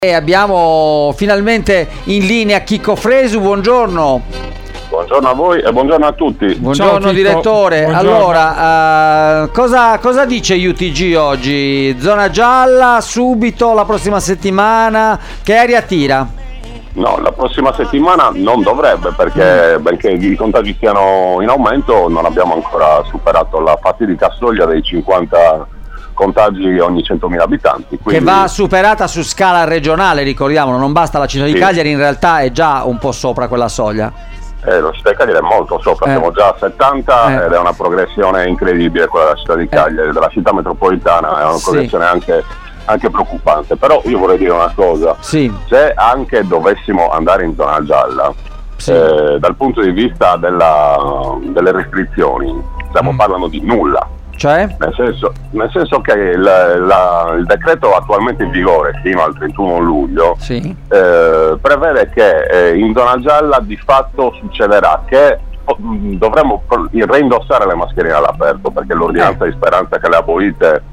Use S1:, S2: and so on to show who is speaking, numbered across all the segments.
S1: E abbiamo finalmente in linea Chicco Fresu, buongiorno.
S2: Buongiorno a voi e buongiorno a tutti.
S1: Buongiorno
S3: Ciao,
S1: direttore.
S3: buongiorno.
S1: Allora, cosa dice UTG oggi? Zona gialla, subito, la prossima settimana? Che aria tira?
S2: No, la prossima settimana non dovrebbe, perché benché i contagi siano in aumento non abbiamo ancora superato la fatidica soglia dei 50 contagi ogni 100.000 abitanti. Quindi...
S1: Che va superata su scala regionale, ricordiamolo, non basta la città di Cagliari, in realtà è già un po' sopra quella soglia.
S2: La città di Cagliari è molto sopra, siamo già a 70 ed è una progressione incredibile quella della città di Cagliari, della città metropolitana, è una progressione anche preoccupante. Però io vorrei dire una cosa, se anche dovessimo andare in zona gialla, dal punto di vista delle restrizioni stiamo parlando di nulla.
S1: Cioè?
S2: Nel senso che il decreto attualmente in vigore fino al 31 luglio prevede che in zona gialla di fatto succederà che dovremmo reindossare le mascherine all'aperto, perché l'ordinanza di Speranza che le ha abolite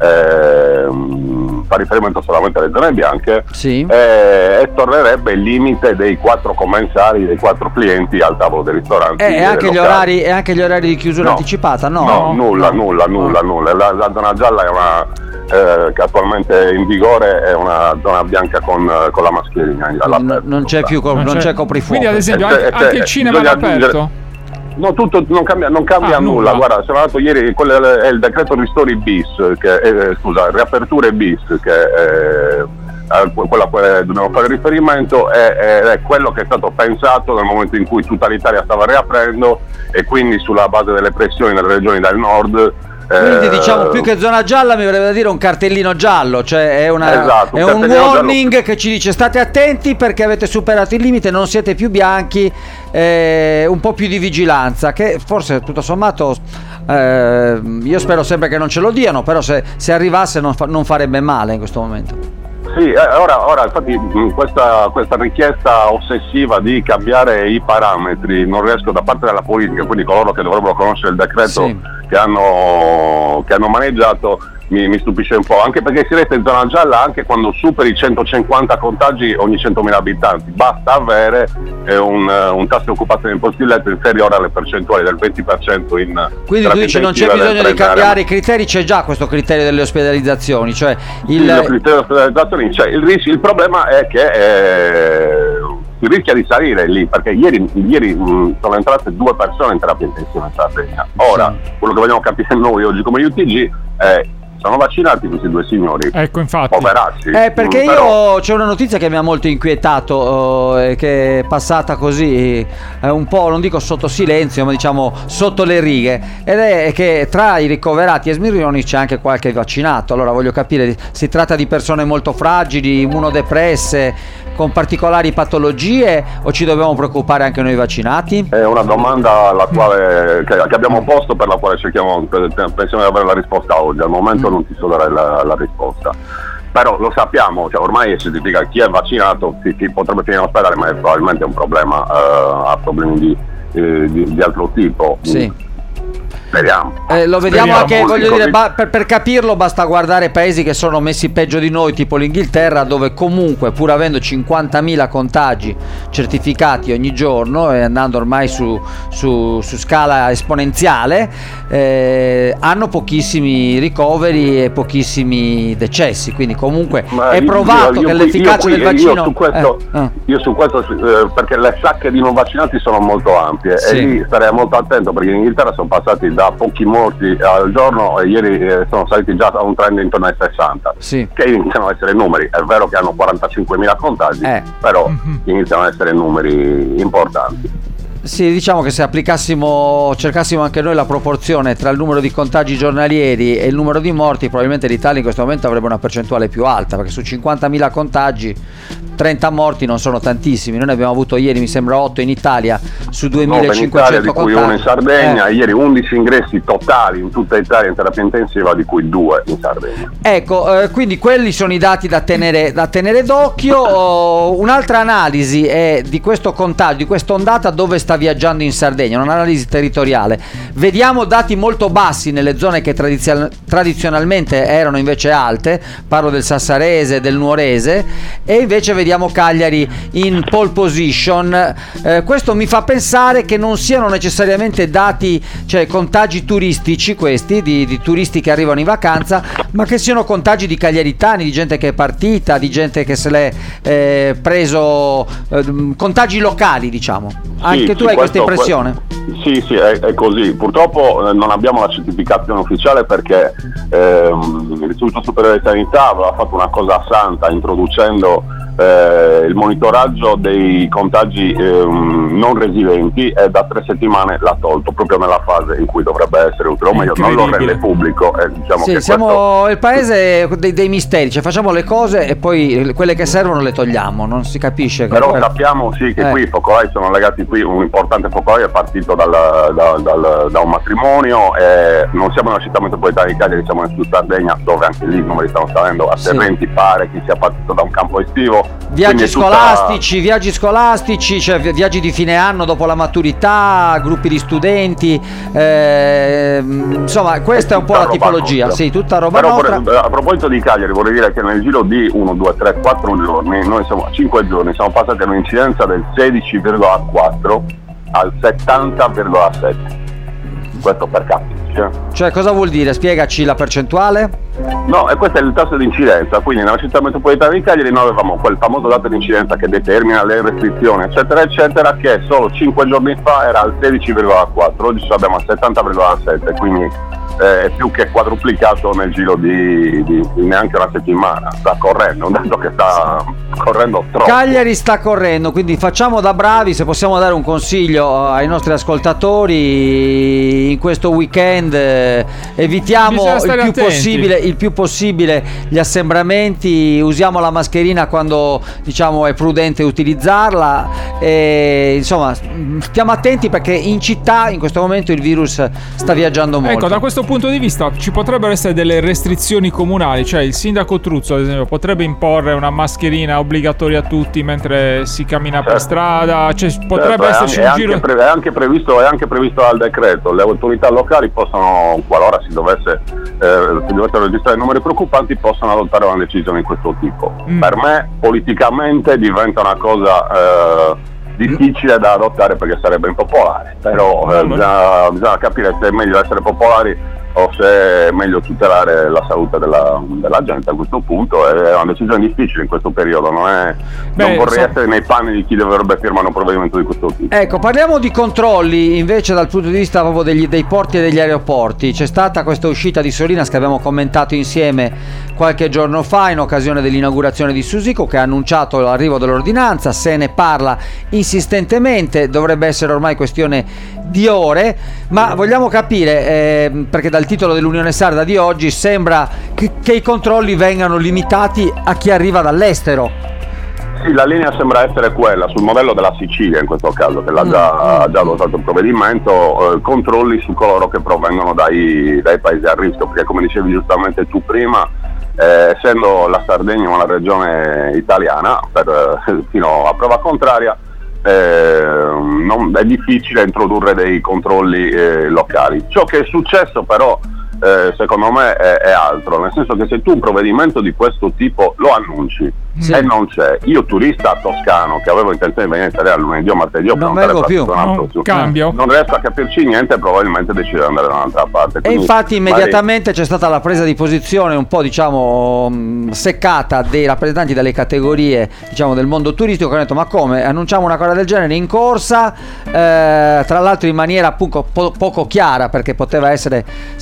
S2: fa riferimento solamente alle zone bianche e tornerebbe il limite dei 4 commensali, dei 4 clienti al tavolo dei ristoranti
S1: e anche gli orari di chiusura anticipata?
S2: Nulla. La zona gialla è una che attualmente in vigore è una zona bianca con la mascherina all'aperto.
S1: Non c'è più coprifuoco.
S3: Quindi ad esempio anche il cinema è aperto?
S2: No, tutto non cambia nulla. Guarda, sono andato ieri, quello è il decreto ristori bis, riaperture bis, che è quella a cui dobbiamo fare riferimento, è quello che è stato pensato nel momento in cui tutta l'Italia stava riaprendo, e quindi sulla base delle pressioni nelle regioni del nord.
S1: Quindi diciamo, più che zona gialla mi verrebbe da dire un cartellino giallo, cioè è un warning giallo che ci dice state attenti perché avete superato il limite, non siete più bianchi, un po' più di vigilanza, che forse tutto sommato io spero sempre che non ce lo diano, però se arrivasse non farebbe male in questo momento.
S2: Sì, ora infatti questa richiesta ossessiva di cambiare i parametri non riesco da parte della politica, quindi coloro che dovrebbero conoscere il decreto che hanno maneggiato, mi stupisce un po', anche perché si resta in zona gialla anche quando superi 150 contagi ogni 100.000 abitanti, basta avere un tasso di occupazione in posti letto inferiore alle percentuali del 20%
S1: quindi tu dici non c'è bisogno di cambiare i criteri, c'è già questo criterio delle ospedalizzazioni, cioè
S2: il criterio delle ospedalizzazioni c'è, il problema è che si rischia di salire lì, perché ieri sono entrate 2 persone in terapia intensiva in Sardegna. Ora, quello che vogliamo capire noi oggi come UTG è: sono vaccinati questi 2 signori?
S3: Ecco, infatti.
S2: Poveracci.
S1: Perché c'è una notizia che mi ha molto inquietato, che è passata così un po', non dico sotto silenzio, ma diciamo sotto le righe, ed è che tra i ricoverati e Smirrioni c'è anche qualche vaccinato. Allora voglio capire, si tratta di persone molto fragili, immunodepresse, con particolari patologie, o ci dobbiamo preoccupare anche noi vaccinati? È
S2: una domanda alla quale che abbiamo posto, per la quale pensiamo di avere la risposta oggi. Al momento non ti so dare la risposta, però lo sappiamo, cioè ormai si significa chi è vaccinato chi potrebbe finire in ospedale, ma probabilmente è un problema, ha problemi di altro tipo. Speriamo.
S1: Lo vediamo anche, voglio dire, per capirlo basta guardare paesi che sono messi peggio di noi, tipo l'Inghilterra, dove comunque, pur avendo 50.000 contagi certificati ogni giorno e andando ormai su scala esponenziale, hanno pochissimi ricoveri e pochissimi decessi, quindi comunque è provato che l'efficacia del vaccino...
S2: Io su questo perché le sacche di non vaccinati sono molto ampie, e lì starei molto attento, perché in Inghilterra sono passati da pochi morti al giorno e ieri sono saliti già a un trend intorno ai 60, che iniziano ad essere numeri. È vero che hanno 45.000 contagi, però iniziano ad essere numeri importanti.
S1: Sì, diciamo che se cercassimo anche noi la proporzione tra il numero di contagi giornalieri e il numero di morti, probabilmente l'Italia in questo momento avrebbe una percentuale più alta, perché su 50.000 contagi 30 morti non sono tantissimi. Noi ne abbiamo avuto ieri, mi sembra 8 in Italia su 2500
S2: di cui uno in Sardegna, ieri 11 ingressi totali in tutta Italia in terapia intensiva, di cui 2 in Sardegna.
S1: Ecco, quindi quelli sono i dati da tenere d'occhio. Un'altra analisi è di questo contagio, di questa ondata, dove sta viaggiando in Sardegna, un'analisi territoriale. Vediamo dati molto bassi nelle zone che tradizionalmente erano invece alte, parlo del Sassarese, del Nuorese, e invece vediamo Cagliari in pole position. Questo mi fa pensare che non siano necessariamente dati, cioè contagi turistici questi, di turisti che arrivano in vacanza, ma che siano contagi di cagliaritani, di gente che è partita, di gente che se l'è preso, contagi locali, diciamo. Anche tu hai questa impressione?
S2: Sì, è così. Purtroppo non abbiamo la certificazione ufficiale, perché l'Istituto Superiore di Sanità aveva fatto una cosa santa introducendo il monitoraggio dei contagi non residenti, e da 3 settimane l'ha tolto proprio nella fase in cui dovrebbe essere utile, o meglio non lo rende pubblico. Diciamo
S1: sì,
S2: che
S1: siamo il paese dei misteri, cioè facciamo le cose e poi quelle che servono le togliamo, non si capisce.
S2: Però sappiamo che qui i focolai sono legati, qui un importante focolaio è partito da un matrimonio, e non siamo in una città metropolitana di Cagliari, siamo in Sardegna, dove anche lì i numeri stanno salendo a Terrenti, pare che sia partito da un campo estivo.
S1: Viaggi scolastici, cioè viaggi di fine anno dopo la maturità, gruppi di studenti, insomma questa è un po' la tipologia,
S2: nostra.
S1: Sì, tutta roba
S2: Però
S1: nostra.
S2: A proposito di Cagliari, vorrei dire che nel giro di 1, 2, 3, 4 giorni, noi siamo a 5 giorni, siamo passati da un'incidenza del 16,4 al 70,7, questo per capita.
S1: Cioè cosa vuol dire? Spiegaci la percentuale.
S2: No, e questo è il tasso di incidenza, quindi nella città metropolitana di Cagliari noi avevamo quel famoso dato di incidenza che determina le restrizioni eccetera eccetera, che solo 5 giorni fa era al 16,4, oggi abbiamo al 70,7, quindi è più che quadruplicato nel giro di neanche una settimana. Sta correndo, un dato che sta correndo troppo.
S1: Cagliari sta correndo, quindi facciamo da bravi. Se possiamo dare un consiglio ai nostri ascoltatori in questo weekend, evitiamo il più possibile gli assembramenti, usiamo la mascherina quando diciamo è prudente utilizzarla, e insomma stiamo attenti, perché in città in questo momento il virus sta viaggiando molto.
S3: Ecco, da questo punto di vista ci potrebbero essere delle restrizioni comunali, cioè il sindaco Truzzo ad esempio potrebbe imporre una mascherina obbligatoria a tutti mentre si cammina per strada, cioè potrebbe esserci un giro.
S2: È anche previsto dal decreto, le autorità locali possono, qualora si dovesse registrare numeri preoccupanti, possono adottare una decisione di questo tipo. Per me politicamente diventa una cosa difficile da adottare, perché sarebbe impopolare, però bisogna capire se è meglio essere popolari o se è meglio tutelare la salute della gente. A questo punto è una decisione difficile in questo periodo, non vorrei essere nei panni di chi dovrebbe firmare un provvedimento di questo tipo.
S1: Ecco, parliamo di controlli invece dal punto di vista proprio dei porti e degli aeroporti. C'è stata questa uscita di Solinas che abbiamo commentato insieme qualche giorno fa in occasione dell'inaugurazione di Susico, che ha annunciato l'arrivo dell'ordinanza, se ne parla insistentemente, dovrebbe essere ormai questione di ore, ma vogliamo capire, perché dal titolo dell'Unione Sarda di oggi sembra che i controlli vengano limitati a chi arriva dall'estero.
S2: Sì, la linea sembra essere quella, sul modello della Sicilia in questo caso, che l'ha già adottato il provvedimento, controlli su coloro che provengono dai paesi a rischio, perché come dicevi giustamente tu prima, essendo la Sardegna una regione italiana, fino a prova contraria, è difficile introdurre dei controlli locali. Ciò che è successo però secondo me è altro, nel senso che se tu un provvedimento di questo tipo lo annunci e non c'è, io turista toscano che avevo intenzione di venire in Italia lunedì o martedì o
S1: non vengo più,
S3: non
S2: riesco a capirci niente, probabilmente decido di andare da un'altra parte.
S1: E infatti immediatamente c'è stata la presa di posizione un po' diciamo seccata dei rappresentanti delle categorie diciamo del mondo turistico, che hanno detto: ma come, annunciamo una cosa del genere in corsa, tra l'altro in maniera appunto poco chiara, perché poteva sembrare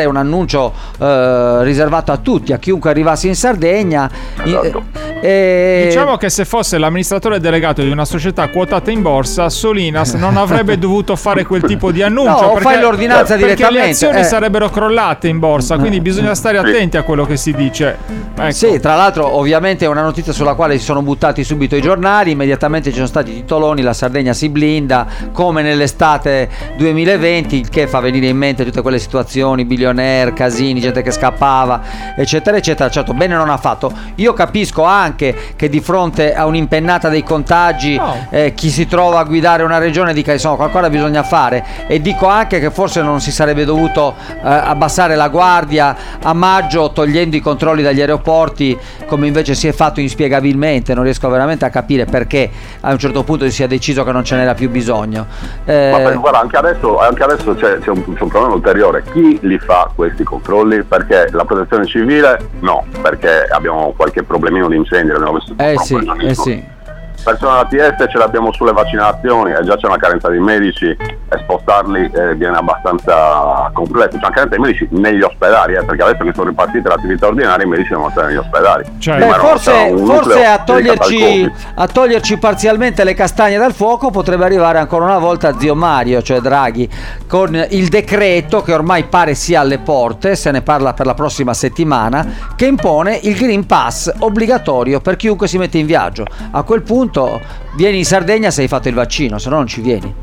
S1: un annuncio riservato a tutti, a chiunque arrivasse in Sardegna.
S2: Esatto.
S3: Diciamo che se fosse l'amministratore delegato di una società quotata in borsa, Solinas non avrebbe dovuto fare quel tipo di annuncio.
S1: No, fai l'ordinanza direttamente.
S3: Perché le azioni sarebbero crollate in borsa, quindi bisogna stare attenti a quello che si dice. Ecco.
S1: Sì, tra l'altro ovviamente è una notizia sulla quale si sono buttati subito i giornali, immediatamente ci sono stati titoloni, la Sardegna si blinda, come nell'estate 2020, il che fa venire in mente tutte quelle situazioni, billionaire, casini, gente che scappava, eccetera, eccetera. Certo, bene non ha fatto. Io capisco anche che di fronte a un'impennata dei contagi chi si trova a guidare una regione dica insomma qualcosa bisogna fare, e dico anche che forse non si sarebbe dovuto abbassare la guardia a maggio togliendo i controlli dagli aeroporti, come invece si è fatto inspiegabilmente. Non riesco veramente a capire perché a un certo punto si sia deciso che non ce n'era più bisogno.
S2: Ma guarda, anche adesso c'è un problema ulteriore: chi li fa questi controlli? Perché la protezione civile no, perché abbiamo qualche problemino di incendio, l'abbiamo visto
S1: sì.
S2: Personale ATS ce l'abbiamo sulle vaccinazioni e già c'è una carenza di medici, e spostarli viene abbastanza complesso. C'è una carenza di medici negli ospedali, perché adesso che sono ripartite le attività ordinarie, i medici devono stare negli ospedali.
S1: Forse a toglierci parzialmente le castagne dal fuoco potrebbe arrivare ancora una volta zio Mario, cioè Draghi, con il decreto che ormai pare sia alle porte, se ne parla per la prossima settimana, che impone il Green Pass obbligatorio per chiunque si mette in viaggio. A quel punto vieni in Sardegna se hai fatto il vaccino, se no non ci vieni.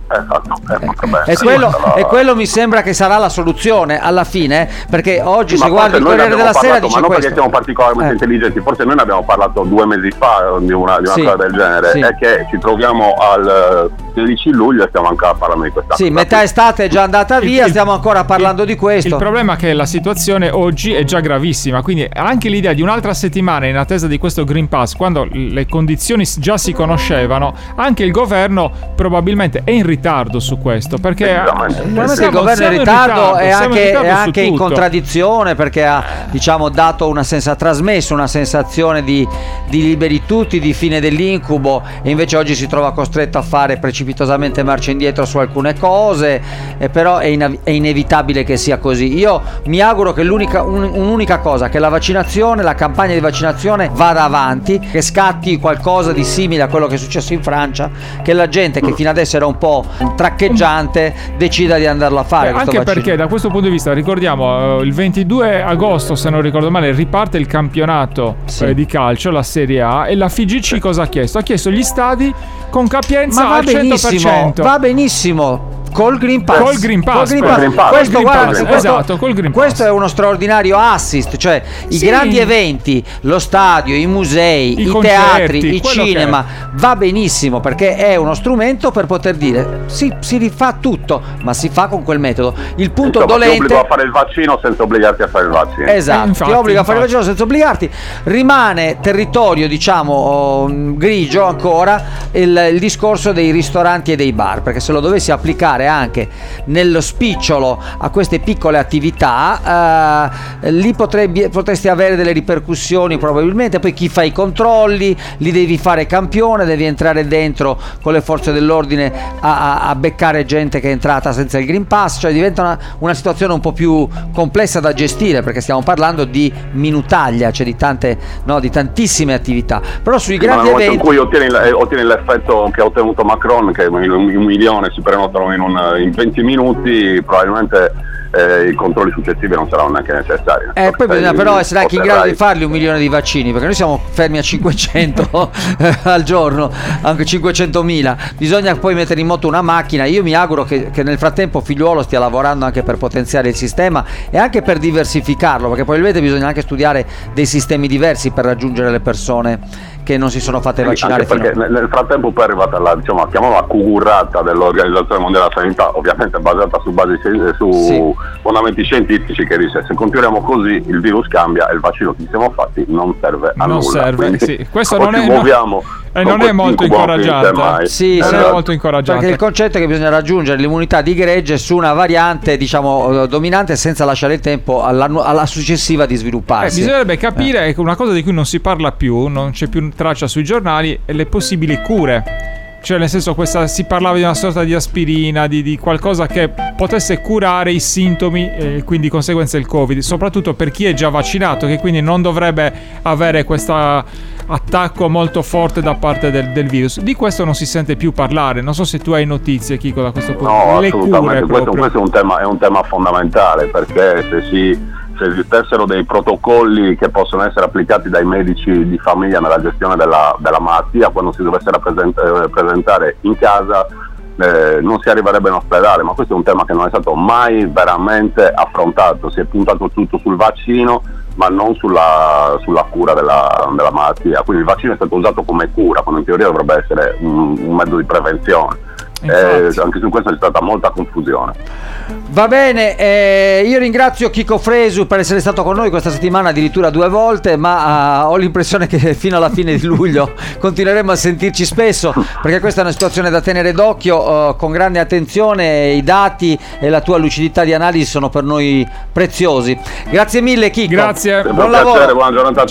S1: E quello mi sembra che sarà la soluzione alla fine, perché oggi se guardi il Corriere della Sera dice
S2: ma non
S1: questo.
S2: Perché siamo particolarmente intelligenti, forse noi ne abbiamo parlato 2 mesi fa di una cosa del genere, è che ci troviamo al 16 luglio e stiamo ancora parlando di questa cosa.
S1: Metà estate è già andata via, stiamo ancora parlando di questo.
S3: Il problema è che la situazione oggi è già gravissima, quindi anche l'idea di un'altra settimana in attesa di questo Green Pass, quando le condizioni già si conoscevano, anche il governo probabilmente è in ritardo su questo, perché
S1: il governo è in ritardo, è anche in contraddizione, perché ha dato trasmesso una sensazione di liberi tutti, di fine dell'incubo, e invece oggi si trova costretto a fare precipitosamente marcia indietro su alcune cose, però è inevitabile che sia così. Io mi auguro che un'unica cosa, che la campagna di vaccinazione vada avanti, che scatti qualcosa di simile a quello che è successo in Francia, che la gente che fino adesso era un po' traccheggiante decida di andarlo a fare.
S3: Anche
S1: vaccino.
S3: Perché da questo punto di vista ricordiamo il 22 agosto, se non ricordo male, riparte il campionato di calcio, la Serie A, e la FIGC cosa ha chiesto? Ha chiesto gli stadi con capienza al 100%.
S1: Va benissimo. Col Green Pass.
S3: Col Green Pass.
S1: Questo è uno straordinario assist, cioè i grandi eventi, lo stadio, i musei, i teatri, i cinema, va benissimo, perché è uno strumento per poter dire si rifà tutto, ma si fa con quel metodo. Il punto dolente,
S2: ti obbligo a fare il vaccino senza obbligarti a fare il vaccino.
S1: Esatto, ti obbliga a fare il vaccino senza obbligarti. Rimane territorio grigio ancora il discorso dei ristoranti e dei bar, perché se lo dovessi applicare anche nello spicciolo a queste piccole attività, lì potresti avere delle ripercussioni probabilmente. Poi chi fa i controlli, li devi fare campione, devi entrare dentro con le forze dell'ordine a beccare gente che è entrata senza il Green Pass, cioè diventa una situazione un po' più complessa da gestire, perché stiamo parlando di minutaglia, cioè di tantissime attività. Però sui grandi eventi,
S2: in cui ottieni l'effetto che ha ottenuto Macron, che 1 milione si prenotano in 20 minuti, probabilmente i controlli successivi non saranno neanche necessari.
S1: Poi bisogna però essere anche in grado di farli 1 milione di vaccini, perché noi siamo fermi a 500 al giorno, anche 500.000. Bisogna poi mettere in moto una macchina. Io mi auguro che nel frattempo Figliuolo stia lavorando anche per potenziare il sistema e anche per diversificarlo, perché probabilmente bisogna anche studiare dei sistemi diversi per raggiungere le persone che non si sono fatte vaccinare.
S2: Perché nel frattempo poi è arrivata la cugurrata dell'Organizzazione Mondiale della Sanità, ovviamente basata su fondamenti scientifici, che dice: se continuiamo così il virus cambia e il vaccino che ci siamo fatti non serve a nulla.
S3: Quindi, questo non è molto incoraggiante. Non è molto incoraggiante,
S1: perché il concetto è che bisogna raggiungere l'immunità di gregge su una variante dominante, senza lasciare il tempo alla successiva di svilupparsi.
S3: Bisognerebbe capire una cosa di cui non si parla più, non c'è più traccia sui giornali, e le possibili cure Cioè, nel senso, si parlava di una sorta di aspirina, di qualcosa che potesse curare i sintomi e quindi di conseguenza il Covid, soprattutto per chi è già vaccinato, che quindi non dovrebbe avere questo attacco molto forte da parte del virus. Di questo non si sente più parlare. Non so se tu hai notizie, Chico, da questo punto di vista.
S2: No, assolutamente. Questo è un tema fondamentale, perché se esistessero dei protocolli che possono essere applicati dai medici di famiglia nella gestione della malattia, quando si dovesse presentare in casa, non si arriverebbe in ospedale, ma questo è un tema che non è stato mai veramente affrontato. Si è puntato tutto sul vaccino, ma non sulla cura della malattia. Quindi il vaccino è stato usato come cura, quando in teoria dovrebbe essere un mezzo di prevenzione. Anche su questo c'è stata molta confusione.
S1: Va bene, io ringrazio Chico Fresu per essere stato con noi questa settimana addirittura 2 volte, ma ho l'impressione che fino alla fine di luglio continueremo a sentirci spesso, perché questa è una situazione da tenere d'occhio con grande attenzione. I dati e la tua lucidità di analisi sono per noi preziosi. Grazie mille, Chico.
S3: Grazie.
S1: Buon lavoro.
S2: Buona giornata.